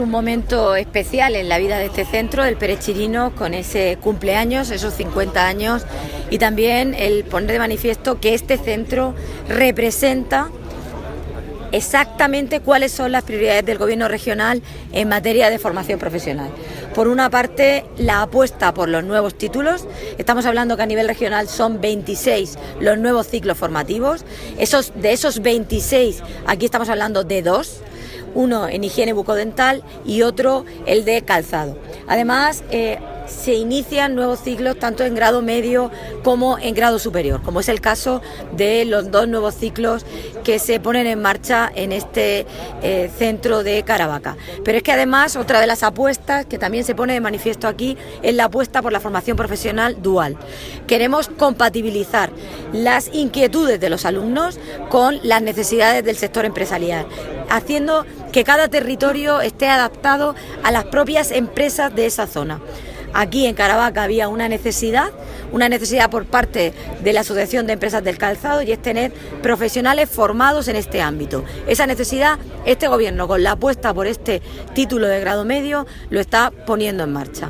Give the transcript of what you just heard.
Un momento especial en la vida de este centro, el Pérez Chirinos, con ese cumpleaños, esos 50 años, y también el poner de manifiesto que este centro representa exactamente cuáles son las prioridades del Gobierno regional en materia de formación profesional. Por una parte, la apuesta por los nuevos títulos. Estamos hablando que a nivel regional son 26 los nuevos ciclos formativos. De esos 26, aquí estamos hablando de 2. Uno en higiene bucodental y otro el de calzado. Además, se inician nuevos ciclos tanto en grado medio como en grado superior, como es el caso de los 2 nuevos ciclos que se ponen en marcha en este centro de Caravaca. Pero es que además otra de las apuestas que también se pone de manifiesto aquí es la apuesta por la formación profesional dual. Queremos compatibilizar las inquietudes de los alumnos con las necesidades del sector empresarial, haciendo que cada territorio esté adaptado a las propias empresas de esa zona. Aquí en Caravaca había una necesidad por parte de la Asociación de Empresas del Calzado, y es tener profesionales formados en este ámbito. Esa necesidad, este Gobierno, con la apuesta por este título de grado medio, lo está poniendo en marcha.